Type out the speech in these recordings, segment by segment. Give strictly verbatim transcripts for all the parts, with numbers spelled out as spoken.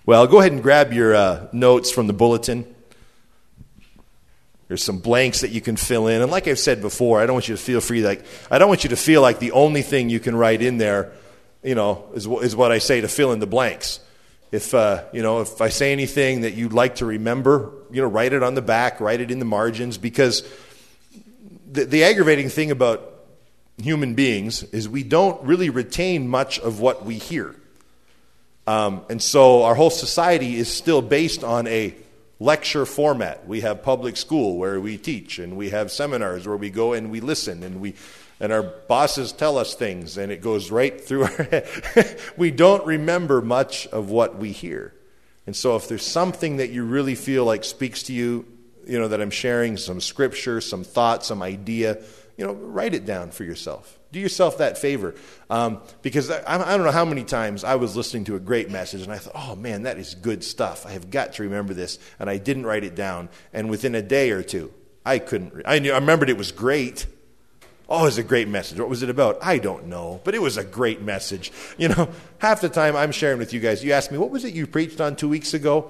Well, go ahead and grab your uh, notes from the bulletin. There's some blanks that you can fill in. And like I've said before, I don't want you to feel free like I don't want you to feel like the only thing you can write in there, you know, is is what I say to fill in the blanks. If uh, you know, if I say anything that you'd like to remember, you know, write it on the back, write it in the margins, because the, the aggravating thing about human beings is we don't really retain much of what we hear. Um, and so our whole society is still based on a lecture format. We have public school where we teach, and we have seminars where we go and we listen, and we and our bosses tell us things, and it goes right through our head. We don't remember much of what we hear. And so if there's something that you really feel like speaks to you, you know, that I'm sharing, some scripture, some thought, some idea, you know, write it down for yourself. Do yourself that favor. Um, because I, I don't know how many times I was listening to a great message and I thought, oh man, that is good stuff. I have got to remember this. And I didn't write it down. And within a day or two, I couldn't. Re- I knew. I remembered it was great. Oh, it was a great message. What was it about? I don't know. But it was a great message. You know, half the time I'm sharing with you guys, you ask me, what was it you preached on two weeks ago?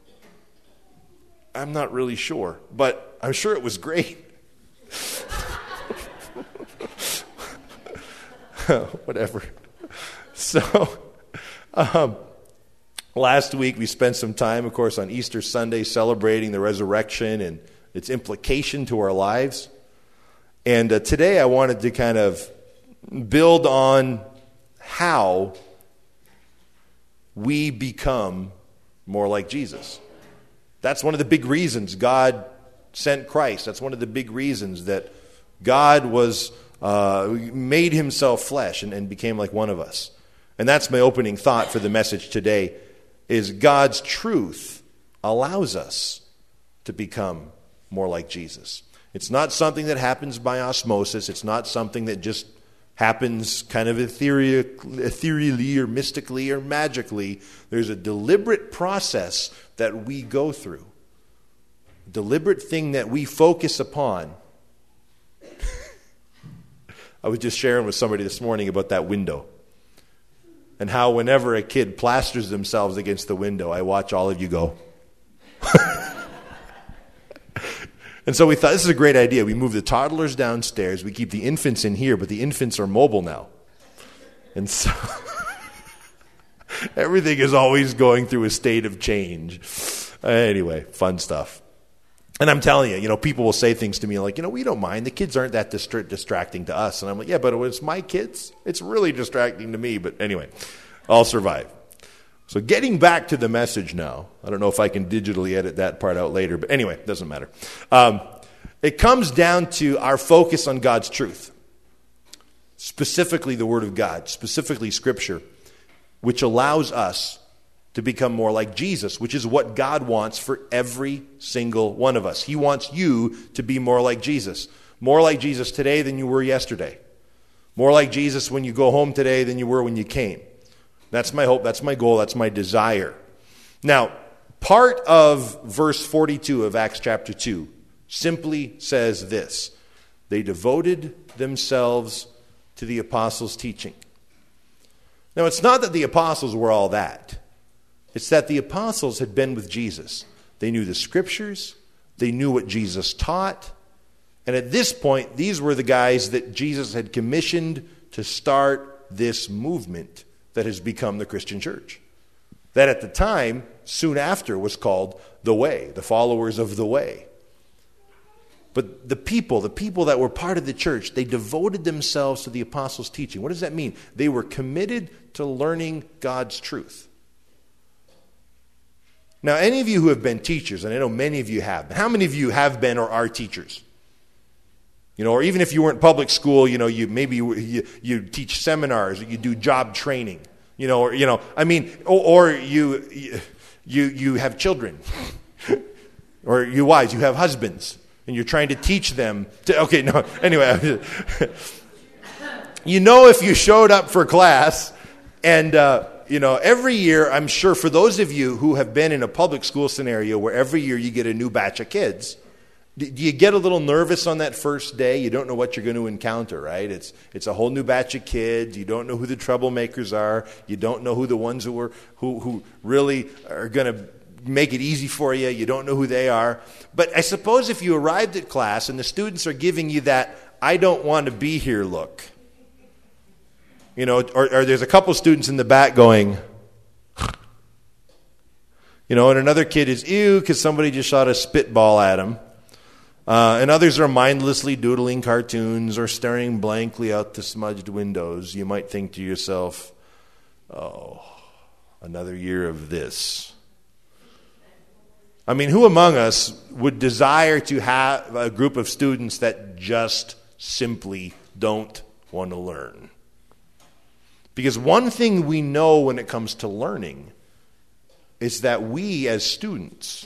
I'm not really sure. But I'm sure it was great. Whatever. So, um, last week we spent some time, of course, on Easter Sunday celebrating the resurrection and its implication to our lives. And uh, today I wanted to kind of build on how we become more like Jesus. That's one of the big reasons God sent Christ. That's one of the big reasons that God was uh, made himself flesh and, and became like one of us. And that's my opening thought for the message today, is God's truth allows us to become more like Jesus. It's not something that happens by osmosis. It's not something that just happens kind of ethereal, ethereally or mystically or magically. There's a deliberate process that we go through. A deliberate thing that we focus upon. I was just sharing with somebody this morning about that window. And how whenever a kid plasters themselves against the window, I watch all of you go. And so we thought, this is a great idea. We move the toddlers downstairs. We keep the infants in here, but the infants are mobile now. And so everything is always going through a state of change. Anyway, fun stuff. And I'm telling you, you know, people will say things to me like, you know, we don't mind. The kids aren't that distra- distracting to us. And I'm like, yeah, but when it's my kids, it's really distracting to me. But anyway, I'll survive. So getting back to the message now. I don't know if I can digitally edit that part out later. But anyway, it doesn't matter. Um, it comes down to our focus on God's truth. Specifically the Word of God. Specifically Scripture. Which allows us to become more like Jesus, which is what God wants for every single one of us. He wants you to be more like Jesus. More like Jesus today than you were yesterday. More like Jesus when you go home today than you were when you came. That's my hope, that's my goal, that's my desire. Now, part of verse forty-two of Acts chapter two simply says this: they devoted themselves to the apostles' teaching. Now, it's not that the apostles were all that. It's that the apostles had been with Jesus. They knew the scriptures. They knew what Jesus taught. And at this point, these were the guys that Jesus had commissioned to start this movement that has become the Christian church. That at the time, soon after, was called the Way, the followers of the Way. But the people, the people that were part of the church, they devoted themselves to the apostles' teaching. What does that mean? They were committed to learning God's truth. Now, any of you who have been teachers, and I know many of you have, how many of you have been or are teachers? You know, or even if you weren't public school, you know, you maybe you, you, you teach seminars, or you do job training, you know, or, you know, I mean, or, or you, you, you have children, or you wives, you have husbands, and you're trying to teach them to, okay, no, anyway, you know, if you showed up for class and, uh, you know, every year, I'm sure for those of you who have been in a public school scenario where every year you get a new batch of kids, Do you get a little nervous on that first day? You don't know what you're going to encounter, right? It's it's a whole new batch of kids. You don't know who the troublemakers are. You don't know who the ones who are who who really are going to make it easy for you. You don't know who they are. But I suppose if you arrived at class and the students are giving you that "I don't want to be here" look, you know, or, or there's a couple students in the back going, you know, and another kid is ew because somebody just shot a spitball at him. Uh, and others are mindlessly doodling cartoons or staring blankly out the smudged windows. You might think to yourself, oh, another year of this. I mean, who among us would desire to have a group of students that just simply don't want to learn? Because one thing we know when it comes to learning is that we as students,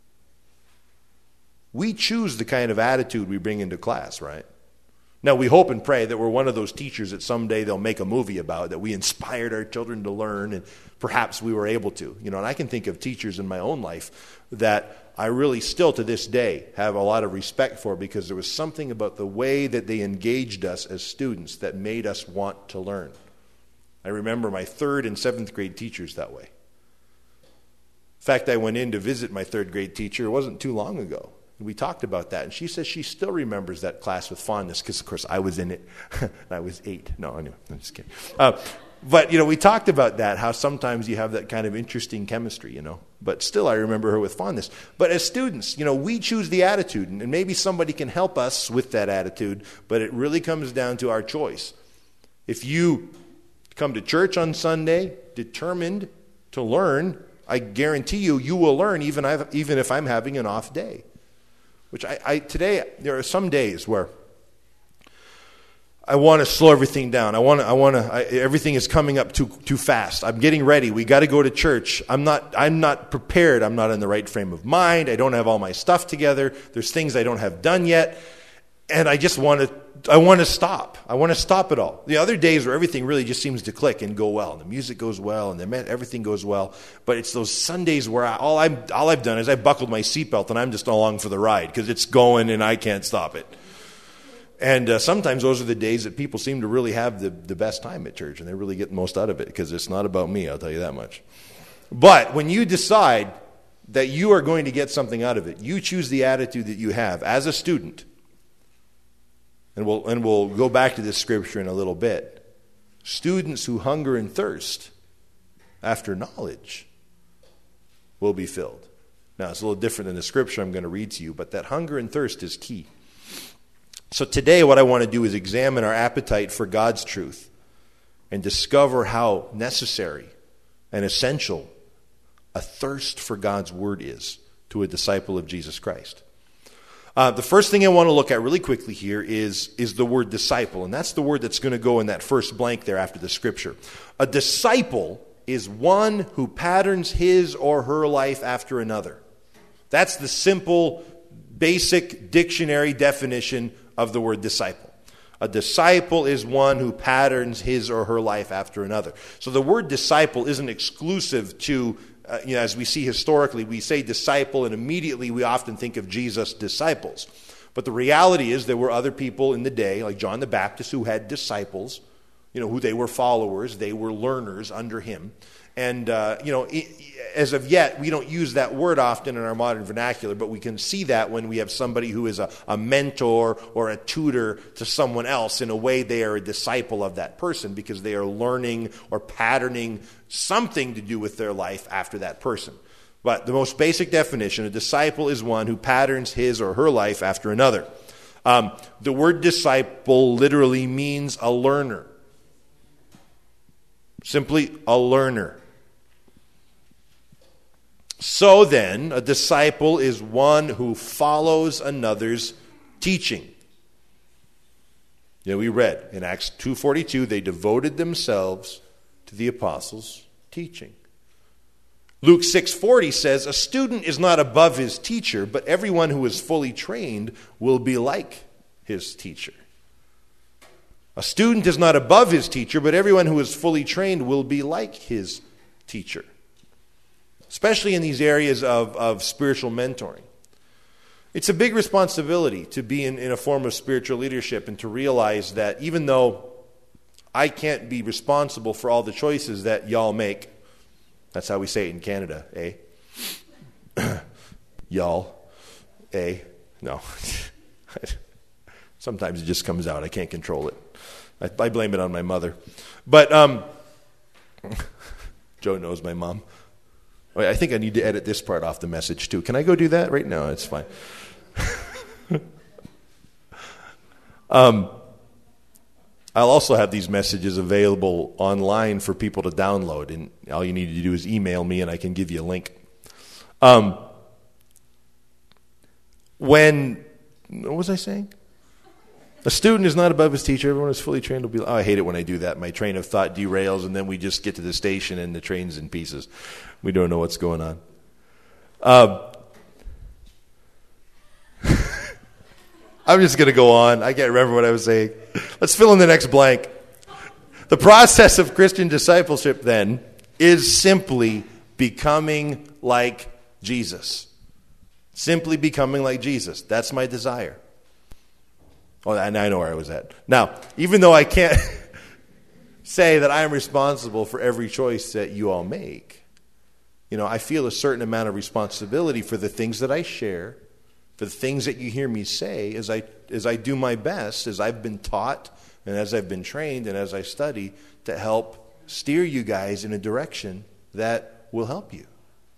we choose the kind of attitude we bring into class, right? Now, we hope and pray that we're one of those teachers that someday they'll make a movie about, that we inspired our children to learn, and perhaps we were able to. You know, and I can think of teachers in my own life that I really still to this day have a lot of respect for, because there was something about the way that they engaged us as students that made us want to learn. I remember my third and seventh grade teachers that way. In fact, I went in to visit my third grade teacher. It wasn't too long ago. We talked about that, and she says she still remembers that class with fondness because, of course, I was in it. I was eight. No, anyway, I'm just kidding. Uh, but, you know, we talked about that, how sometimes you have that kind of interesting chemistry, you know. But still, I remember her with fondness. But as students, you know, we choose the attitude, and maybe somebody can help us with that attitude, but it really comes down to our choice. If you come to church on Sunday determined to learn, I guarantee you, you will learn even, I've, even if I'm having an off day. Which I, I today, there are some days where I want to slow everything down. I want to, I want to, I, everything is coming up too too fast. I'm getting ready. We got to go to church. I'm not, I'm not prepared. I'm not in the right frame of mind. I don't have all my stuff together. There's things I don't have done yet. And I just want to, I want to stop. I want to stop it all. The other days where everything really just seems to click and go well, and the music goes well, and the, everything goes well. But it's those Sundays where I, all I'm, all I've done is I buckled my seatbelt and I'm just along for the ride because it's going and I can't stop it. And uh, sometimes those are the days that people seem to really have the, the best time at church, and they really get the most out of it because it's not about me. I'll tell you that much. But when you decide that you are going to get something out of it, you choose the attitude that you have as a student. And we'll, and we'll go back to this scripture in a little bit. Students who hunger and thirst after knowledge will be filled. Now, it's a little different than the scripture I'm going to read to you, but that hunger and thirst is key. So today what I want to do is examine our appetite for God's truth and discover how necessary and essential a thirst for God's word is to a disciple of Jesus Christ. Uh, the first thing I want to look at really quickly here is, is the word disciple. And that's the word that's going to go in that first blank there after the scripture. A disciple is one who patterns his or her life after another. That's the simple, basic dictionary definition of the word disciple. A disciple is one who patterns his or her life after another. So the word disciple isn't exclusive to Uh, you know, as we see historically, we say disciple, and immediately we often think of Jesus' disciples. But the reality is there were other people in the day, like John the Baptist, who had disciples, you know, who they were followers, they were learners under him. And, uh, you know, as of yet, we don't use that word often in our modern vernacular, but we can see that when we have somebody who is a, a mentor or a tutor to someone else. In a way, they are a disciple of that person because they are learning or patterning something to do with their life after that person. But the most basic definition, a disciple is one who patterns his or her life after another. Um, the word disciple literally means a learner. Simply a learner. So then, a disciple is one who follows another's teaching. You know, we read in Acts two forty-two, they devoted themselves to the apostles' teaching. Luke six forty says, a student is not above his teacher, but everyone who is fully trained will be like his teacher. A student is not above his teacher, but everyone who is fully trained will be like his teacher. Especially in these areas of, of spiritual mentoring. It's a big responsibility to be in, in a form of spiritual leadership and to realize that even though I can't be responsible for all the choices that y'all make, that's how we say it in Canada, eh? Y'all, eh? No. Sometimes it just comes out. I can't control it. I, I blame it on my mother. But um, Joe knows my mom. I think I need to edit this part off the message too. Can I go do that right now? It's fine. um, I'll also have these messages available online for people to download, and all you need to do is email me, and I can give you a link. Um, when what was I saying? A student is not above his teacher. Everyone is fully trained to be. Oh, I hate it when I do that. My train of thought derails, and then we just get to the station, and the train's in pieces. We don't know what's going on. Um, I'm just going to go on. I can't remember what I was saying. Let's fill in the next blank. The process of Christian discipleship, then, is simply becoming like Jesus. Simply becoming like Jesus. That's my desire. Oh, and I know where I was at. Now, even though I can't say that I am responsible for every choice that you all make, you know, I feel a certain amount of responsibility for the things that I share, for the things that you hear me say, as I as I do my best, as I've been taught, and as I've been trained, and as I study, to help steer you guys in a direction that will help you.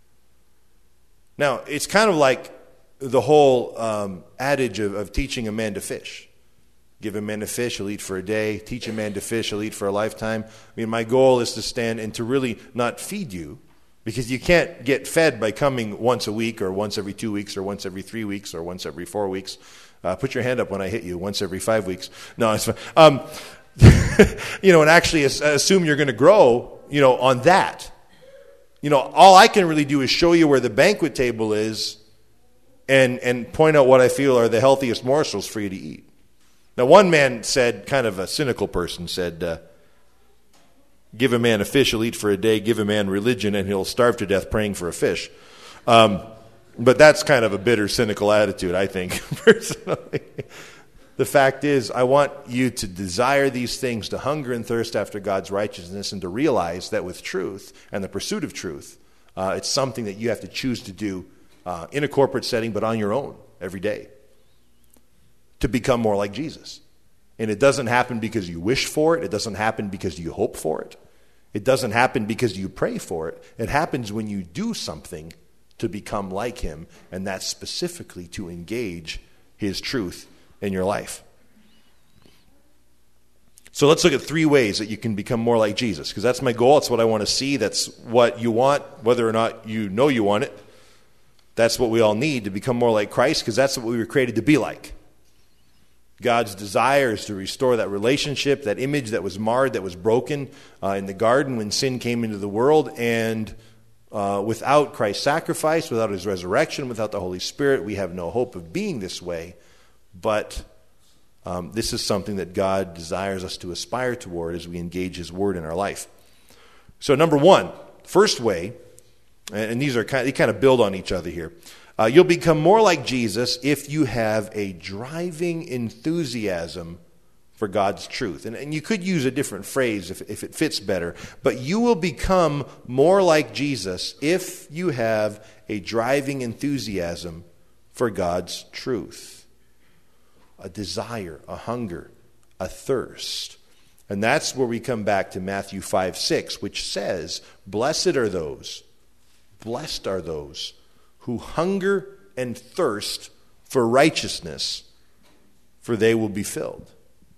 Now, it's kind of like the whole um, adage of, of teaching a man to fish. Give a man a fish, he'll eat for a day. Teach a man to fish, he'll eat for a lifetime. I mean, my goal is to stand and to really not feed you, because you can't get fed by coming once a week or once every two weeks or once every three weeks or once every four weeks. Uh, put your hand up when I hit you. Once every five weeks. No, it's fine. Um, you know, and actually assume you're going to grow, you know, on that. You know, all I can really do is show you where the banquet table is and, and point out what I feel are the healthiest morsels for you to eat. Now, one man said, kind of a cynical person, said, uh, give a man a fish, he'll eat for a day. Give a man religion, and he'll starve to death praying for a fish. Um, but that's kind of a bitter, cynical attitude, I think, personally. The fact is, I want you to desire these things, to hunger and thirst after God's righteousness, and to realize that with truth and the pursuit of truth, uh, it's something that you have to choose to do uh, in a corporate setting, but on your own every day, to become more like Jesus. And it doesn't happen because you wish for it. It doesn't happen because you hope for it. It doesn't happen because you pray for it. It happens when you do something to become like him, and that's specifically to engage his truth in your life. So let's look at three ways that you can become more like Jesus, because that's my goal. That's what I want to see. That's what you want, whether or not you know you want it. That's what we all need to become more like Christ, because that's what we were created to be like. God's desire is to restore that relationship, that image that was marred, that was broken uh, in the garden when sin came into the world. And uh, without Christ's sacrifice, without his resurrection, without the Holy Spirit, we have no hope of being this way. But um, this is something that God desires us to aspire toward as we engage his word in our life. So number one, first way, and these are kind of, they kind of build on each other here. Uh, you'll become more like Jesus if you have a driving enthusiasm for God's truth. And, and you could use a different phrase if, if it fits better. But you will become more like Jesus if you have a driving enthusiasm for God's truth. A desire, a hunger, a thirst. And that's where we come back to Matthew five six, which says, Blessed are those, blessed are those who hunger and thirst for righteousness, for they will be filled.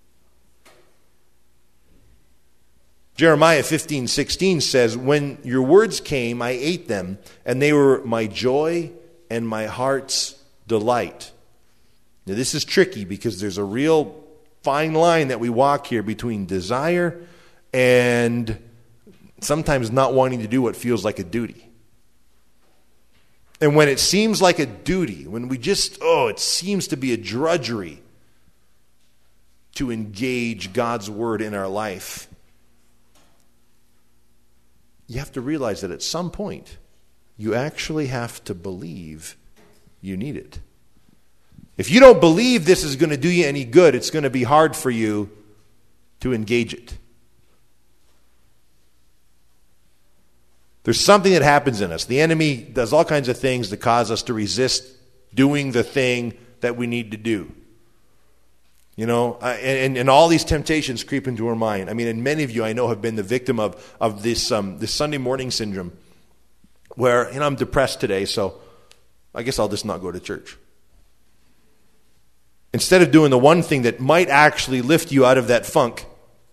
Jeremiah fifteen sixteen says, When your words came, I ate them, and they were my joy and my heart's delight. Now this is tricky because there's a real fine line that we walk here between desire and sometimes not wanting to do what feels like a duty. And when it seems like a duty, when we just, oh, it seems to be a drudgery to engage God's word in our life, you have to realize that at some point, you actually have to believe you need it. If you don't believe this is going to do you any good, it's going to be hard for you to engage it. There's something that happens in us. The enemy does all kinds of things to cause us to resist doing the thing that we need to do. You know, and, and all these temptations creep into our mind. I mean, and many of you I know have been the victim of, of this, um, this Sunday morning syndrome where, you know, I'm depressed today, so I guess I'll just not go to church. Instead of doing the one thing that might actually lift you out of that funk,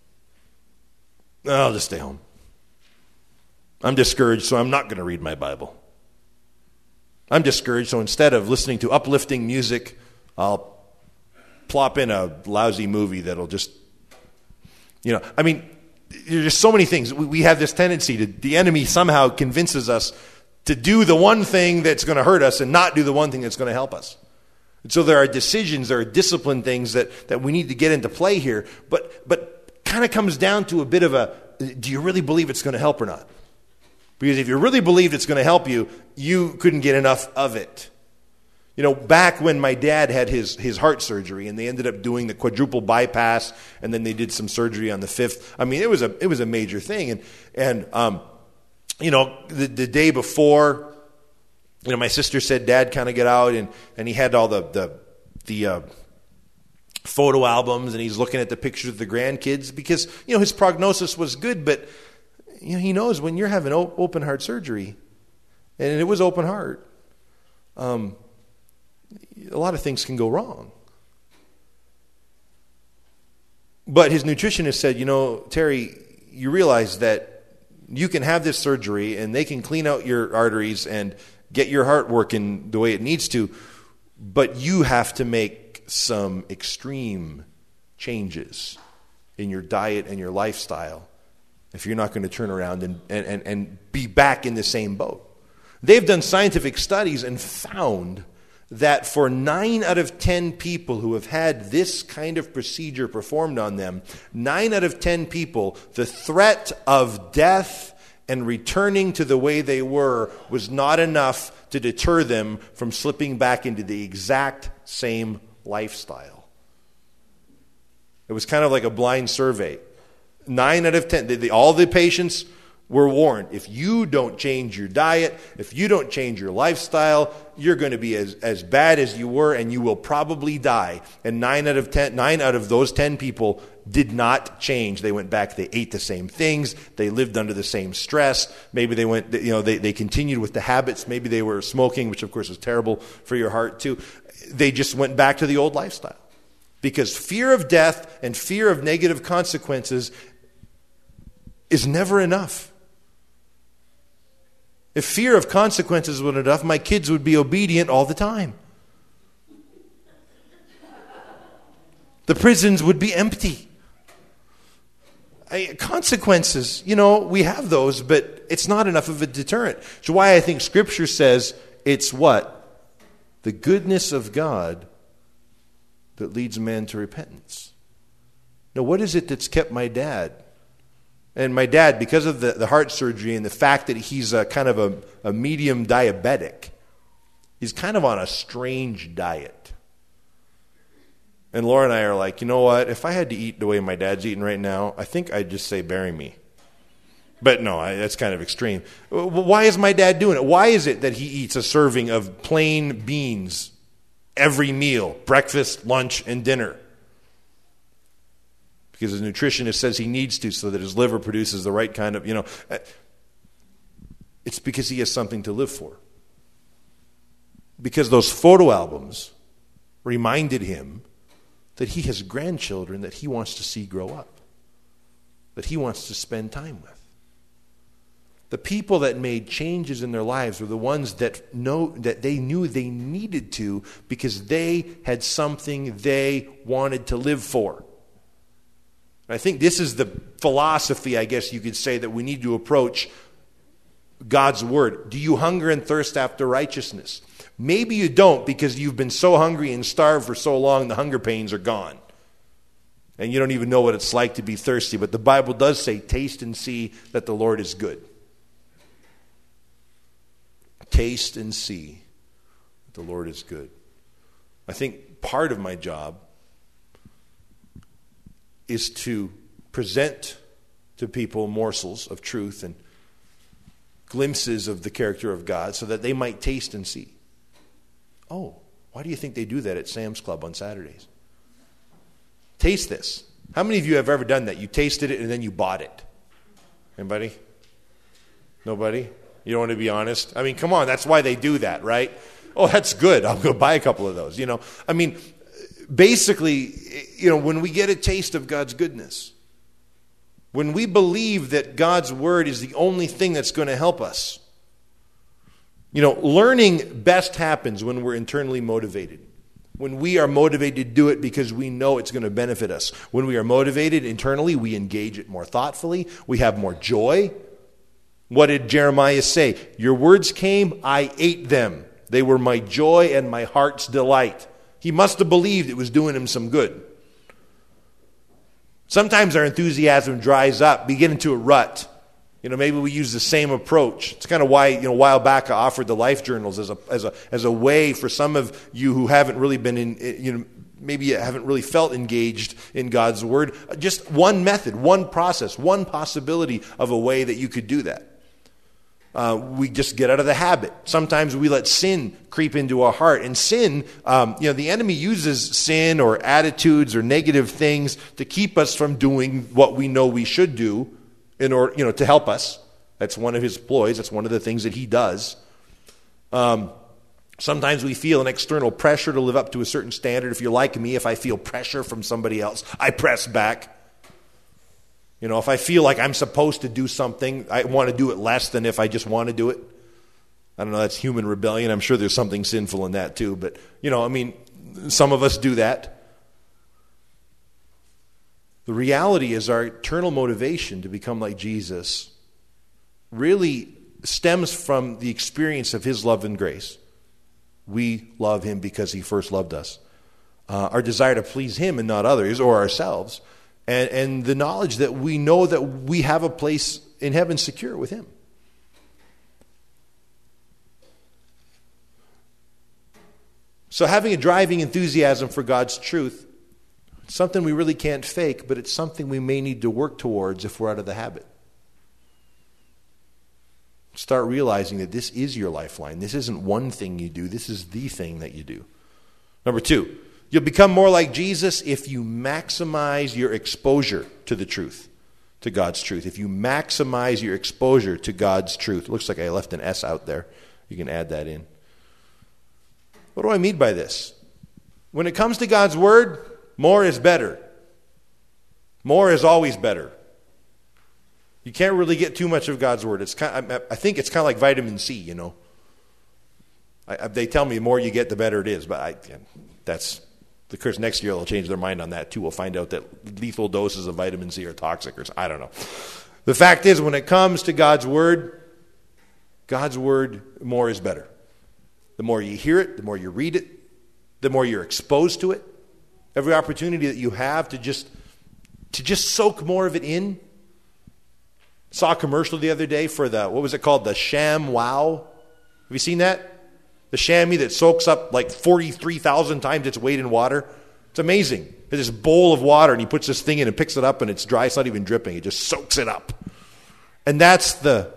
I'll just stay home. I'm discouraged, so I'm not going to read my Bible. I'm discouraged, so instead of listening to uplifting music, I'll plop in a lousy movie that'll just, you know, I mean, there's just so many things. We, we have this tendency to, the enemy somehow convinces us to do the one thing that's going to hurt us and not do the one thing that's going to help us. And so there are decisions, there are discipline things that, that we need to get into play here, but, but kind of comes down to a bit of a, do you really believe it's going to help or not? Because if you really believed it's going to help you, you couldn't get enough of it. You know, back when my dad had his, his heart surgery and they ended up doing the quadruple bypass and then they did some surgery on the fifth. I mean, it was a it was a major thing. And, and um, you know, the, the day before, you know, my sister said, Dad, kind of get out. And, and he had all the, the, the uh, photo albums and he's looking at the pictures of the grandkids because, you know, his prognosis was good. But, you know, he knows when you're having open heart surgery, and it was open heart, um, a lot of things can go wrong. But his nutritionist said, you know, Terry, you realize that you can have this surgery and they can clean out your arteries and get your heart working the way it needs to, but you have to make some extreme changes in your diet and your lifestyle if you're not going to turn around and, and, and be back in the same boat. They've done scientific studies and found that for nine out of ten people who have had this kind of procedure performed on them, nine out of ten people, the threat of death and returning to the way they were was not enough to deter them from slipping back into the exact same lifestyle. It was kind of like a blind survey. Nine out of ten, the, the, all the patients were warned, if you don't change your diet, if you don't change your lifestyle, you're going to be as, as bad as you were and you will probably die. And nine out of ten, nine out of those ten people did not change. They went back, they ate the same things, they lived under the same stress. Maybe they went, you know, they, they continued with the habits. Maybe they were smoking, which of course is terrible for your heart too. They just went back to the old lifestyle. Because fear of death and fear of negative consequences is never enough. If fear of consequences was enough, my kids would be obedient all the time. The prisons would be empty. I, consequences, you know, we have those, but it's not enough of a deterrent. Which is why I think Scripture says it's what? The goodness of God that leads man to repentance. Now, what is it that's kept my dad? And my dad, because of the, the heart surgery and the fact that he's a kind of a, a medium diabetic, he's kind of on a strange diet. And Laura and I are like, you know what? If I had to eat the way my dad's eating right now, I think I'd just say bury me. But no, I, that's kind of extreme. Why is my dad doing it? Why is it that he eats a serving of plain beans every meal, breakfast, lunch, and dinner? Because his nutritionist says he needs to so that his liver produces the right kind of, you know. It's because he has something to live for. Because those photo albums reminded him that he has grandchildren that he wants to see grow up, that he wants to spend time with. The people that made changes in their lives were the ones that know that they knew they needed to because they had something they wanted to live for. I think this is the philosophy, I guess you could say, that we need to approach God's Word. Do you hunger and thirst after righteousness? Maybe you don't because you've been so hungry and starved for so long the hunger pains are gone. And you don't even know what it's like to be thirsty. But the Bible does say, taste and see that the Lord is good. Taste and see that the Lord is good. I think part of my job is to present to people morsels of truth and glimpses of the character of God so that they might taste and see. Oh, why do you think they do that at Sam's Club on Saturdays? Taste this. How many of you have ever done that? You tasted it and then you bought it. Anybody? Nobody? You don't want to be honest? I mean, come on, that's why they do that, right? Oh, that's good. I'll go buy a couple of those. You know, I mean, basically, you know, when we get a taste of God's goodness, when we believe that God's word is the only thing that's going to help us, you know, learning best happens when we're internally motivated. When we are motivated to do it because we know it's going to benefit us. When we are motivated internally, we engage it more thoughtfully. We have more joy. What did Jeremiah say? Your words came, I ate them. They were my joy and my heart's delight. He must have believed it was doing him some good. Sometimes our enthusiasm dries up. We get into a rut. You know, maybe we use the same approach. It's kind of why, you know, a while back I offered the life journals as a as a as a way for some of you who haven't really been in, you know, maybe you haven't really felt engaged in God's word. Just one method, one process, one possibility of a way that you could do that. Uh, we just get out of the habit. Sometimes we let sin creep into our heart. And sin, um, you know, the enemy uses sin or attitudes or negative things to keep us from doing what we know we should do in order, you know, to help us. That's one of his ploys. That's one of the things that he does. Um, sometimes we feel an external pressure to live up to a certain standard. If you're like me, if I feel pressure from somebody else, I press back. You know, if I feel like I'm supposed to do something, I want to do it less than if I just want to do it. I don't know, that's human rebellion. I'm sure there's something sinful in that too. But, you know, I mean, some of us do that. The reality is our eternal motivation to become like Jesus really stems from the experience of his love and grace. We love him because he first loved us. Uh, our desire to please him and not others or ourselves. And, and the knowledge that we know that we have a place in heaven secure with him. So having a driving enthusiasm for God's truth, it's something we really can't fake, but it's something we may need to work towards if we're out of the habit. Start realizing that this is your lifeline. This isn't one thing you do. This is the thing that you do. Number two. You'll become more like Jesus if you maximize your exposure to the truth, to God's truth. If you maximize your exposure to God's truth. It looks like I left an S out there. You can add that in. What do I mean by this? When it comes to God's word, more is better. More is always better. You can't really get too much of God's word. It's kind of, I think it's kind of like vitamin C, you know. I, they tell me the more you get, the better it is. But I, that's... Of course, next year they'll change their mind on that too. We'll find out that lethal doses of vitamin C are toxic, or I don't know. The fact is, when it comes to God's word, God's word, more is better. The more you hear it, the more you read it, the more you're exposed to it. Every opportunity that you have to just to just soak more of it in. Saw a commercial the other day for the, what was it called? The ShamWow. Have you seen that? The chamois that soaks up like forty-three thousand times its weight in water. It's amazing. There's this bowl of water and he puts this thing in and picks it up and it's dry. It's not even dripping. It just soaks it up. And that's the...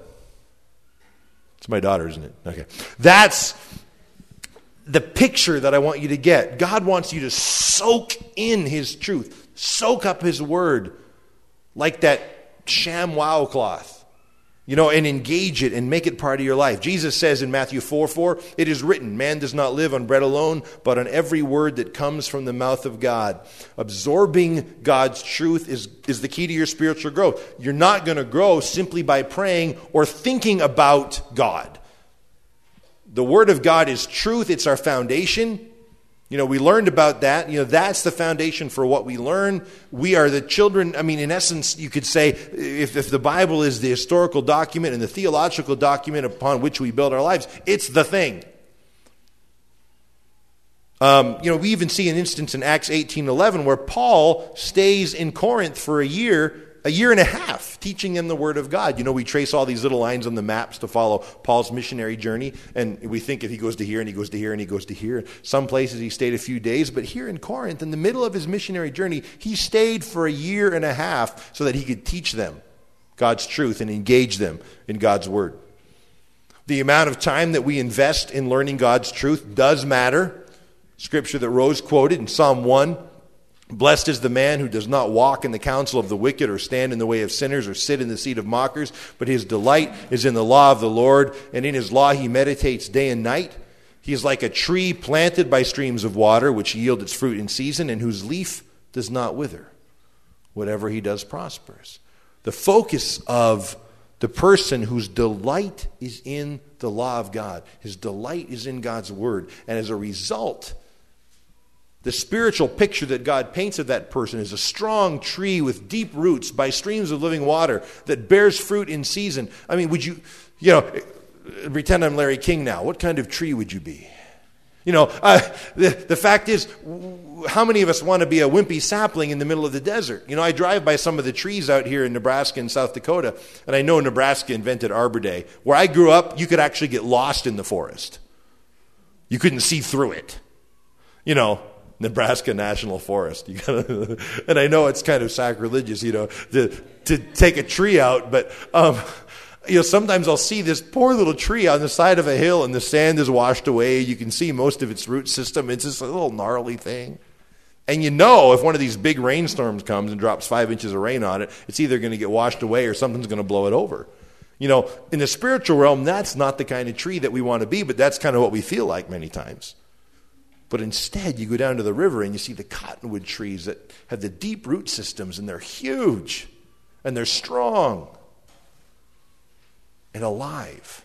It's my daughter, isn't it? Okay. That's the picture that I want you to get. God wants you to soak in his truth. Soak up his word like that ShamWow cloth. You know, and engage it and make it part of your life. Jesus says in Matthew four four, it is written, man does not live on bread alone, but on every word that comes from the mouth of God. Absorbing God's truth is, is the key to your spiritual growth. You're not going to grow simply by praying or thinking about God. The word of God is truth. It's our foundation. You know, we learned about that. You know, that's the foundation for what we learn. We are the children. I mean, in essence, you could say if, if the Bible is the historical document and the theological document upon which we build our lives, it's the thing. Um, you know, we even see an instance in Acts eighteen eleven where Paul stays in Corinth for a year a year and a half teaching them the Word of God. You know, we trace all these little lines on the maps to follow Paul's missionary journey, and we think if he goes to here and he goes to here and he goes to here. Some places he stayed a few days, but here in Corinth, in the middle of his missionary journey, he stayed for a year and a half so that he could teach them God's truth and engage them in God's Word. The amount of time that we invest in learning God's truth does matter. Scripture that Rose quoted in Psalm one, blessed is the man who does not walk in the counsel of the wicked or stand in the way of sinners or sit in the seat of mockers, but his delight is in the law of the Lord, and in his law he meditates day and night. He is like a tree planted by streams of water, which yield its fruit in season, and whose leaf does not wither. Whatever he does prospers. The focus of the person whose delight is in the law of God, his delight is in God's Word, and as a result, the spiritual picture that God paints of that person is a strong tree with deep roots by streams of living water that bears fruit in season. I mean, would you, you know, pretend I'm Larry King now. What kind of tree would you be? You know, uh, the, the fact is, how many of us want to be a wimpy sapling in the middle of the desert? You know, I drive by some of the trees out here in Nebraska and South Dakota, and I know Nebraska invented Arbor Day. Where I grew up, you could actually get lost in the forest. You couldn't see through it. You know, Nebraska National Forest. You gotta, and I know it's kind of sacrilegious, you know, to to take a tree out, but um, you know, sometimes I'll see this poor little tree on the side of a hill, and the sand is washed away. You can see most of its root system. It's just a little gnarly thing, and you know, if one of these big rainstorms comes and drops five inches of rain on it, it's either going to get washed away or something's going to blow it over. You know, in the spiritual realm, that's not the kind of tree that we want to be, but that's kind of what we feel like many times. But instead, you go down to the river and you see the cottonwood trees that have the deep root systems, and they're huge, and they're strong, and alive.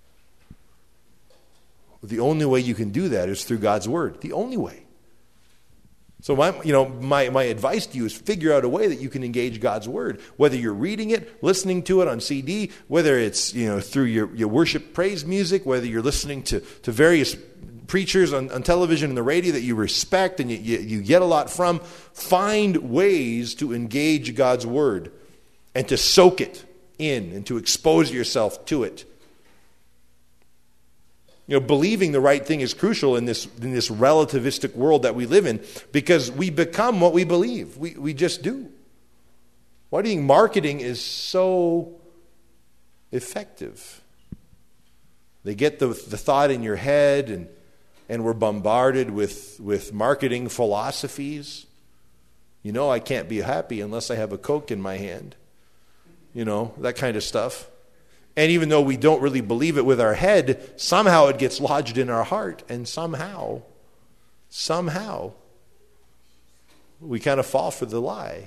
The only way you can do that is through God's Word. The only way. So my, you know, my, my advice to you is figure out a way that you can engage God's Word. Whether you're reading it, listening to it on C D, whether it's, you know, through your, your worship praise music, whether you're listening to, to various preachers on, on television and the radio that you respect and you, you, you get a lot from, find ways to engage God's Word and to soak it in and to expose yourself to it. You know, believing the right thing is crucial in this in this relativistic world that we live in, because we become what we believe. We we just do. Why do you think marketing is so effective? They get the the thought in your head, and and we're bombarded with, with marketing philosophies. You know, I can't be happy unless I have a Coke in my hand. You know, that kind of stuff. And even though we don't really believe it with our head, somehow it gets lodged in our heart. And somehow, somehow, we kind of fall for the lie.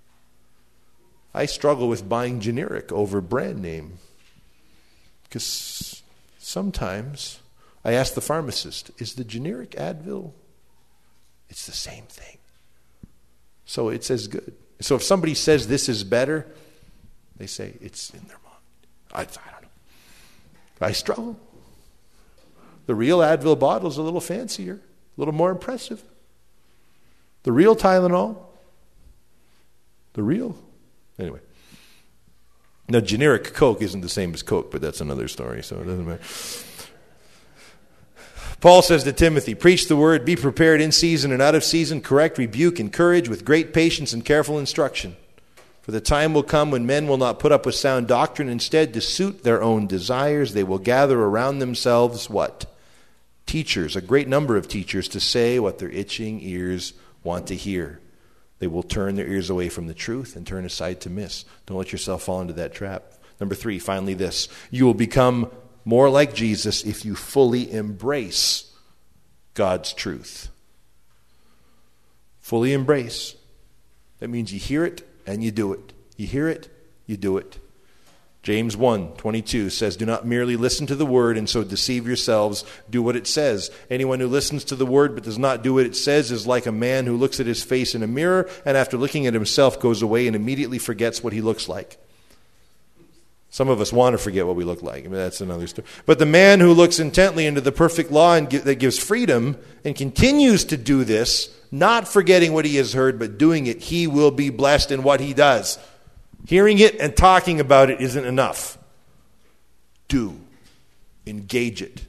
I struggle with buying generic over brand name. Because sometimes I ask the pharmacist, is the generic Advil? It's the same thing. So it's as good. So if somebody says this is better, they say it's in their mind. I, I don't know. I struggle. The real Advil bottle is a little fancier, a little more impressive. The real Tylenol, the real, anyway. Now, generic Coke isn't the same as Coke, but that's another story, so it doesn't matter. Paul says to Timothy, preach the word, be prepared in season and out of season, correct, rebuke, encourage with great patience and careful instruction. For the time will come when men will not put up with sound doctrine. Instead, to suit their own desires, they will gather around themselves what? Teachers, a great number of teachers, to say what their itching ears want to hear. They will turn their ears away from the truth and turn aside to myths. Don't let yourself fall into that trap. Number three, finally this. You will become more like Jesus if you fully embrace God's truth. Fully embrace. That means you hear it and you do it. You hear it, you do it. James one twenty-two says, do not merely listen to the word and so deceive yourselves. Do what it says. Anyone who listens to the word but does not do what it says is like a man who looks at his face in a mirror and after looking at himself goes away and immediately forgets what he looks like. Some of us want to forget what we look like. I mean, that's another story. But the man who looks intently into the perfect law and that gives freedom and continues to do this, not forgetting what he has heard, but doing it, he will be blessed in what he does. Hearing it and talking about it isn't enough. Do. Engage it.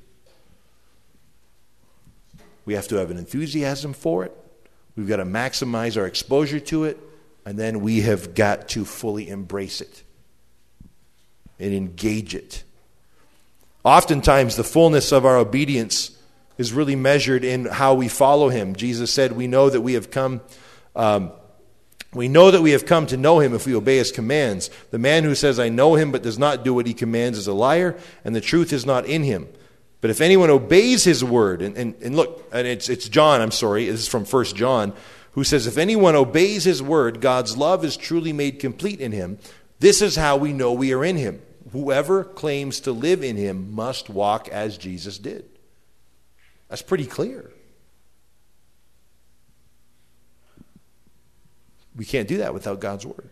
We have to have an enthusiasm for it. We've got to maximize our exposure to it. And then we have got to fully embrace it and engage it. Oftentimes, the fullness of our obedience is really measured in how we follow him. Jesus said, we know that we have come... Um, We know that we have come to know him if we obey his commands. The man who says, I know him, but does not do what he commands is a liar, and the truth is not in him. But if anyone obeys his word, and, and, and look, and it's, it's John, I'm sorry, this is from First John, who says, if anyone obeys his word, God's love is truly made complete in him. This is how we know we are in him. Whoever claims to live in him must walk as Jesus did. That's pretty clear. We can't do that without God's word.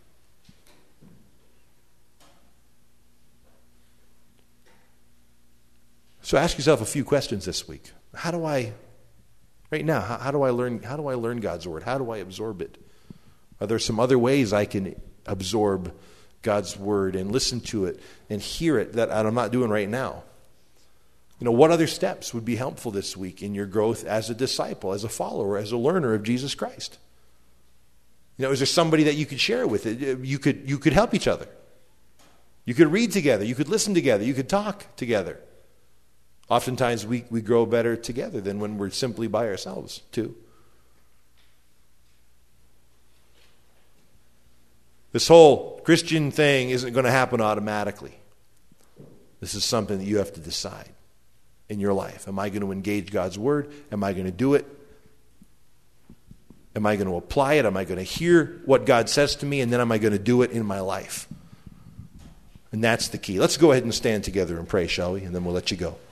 So ask yourself a few questions this week. How do I, right now, how, how do I learn? How do I learn God's word? How do I absorb it? Are there some other ways I can absorb God's word and listen to it and hear it that I'm not doing right now? You know, what other steps would be helpful this week in your growth as a disciple, as a follower, as a learner of Jesus Christ? You know, is there somebody that you could share with? You could you could help each other. You could read together. You could listen together. You could talk together. Oftentimes we, we grow better together than when we're simply by ourselves, too. This whole Christian thing isn't going to happen automatically. This is something that you have to decide in your life. Am I going to engage God's word? Am I going to do it? Am I going to apply it? Am I going to hear what God says to me? And then am I going to do it in my life? And that's the key. Let's go ahead and stand together and pray, shall we? And then we'll let you go.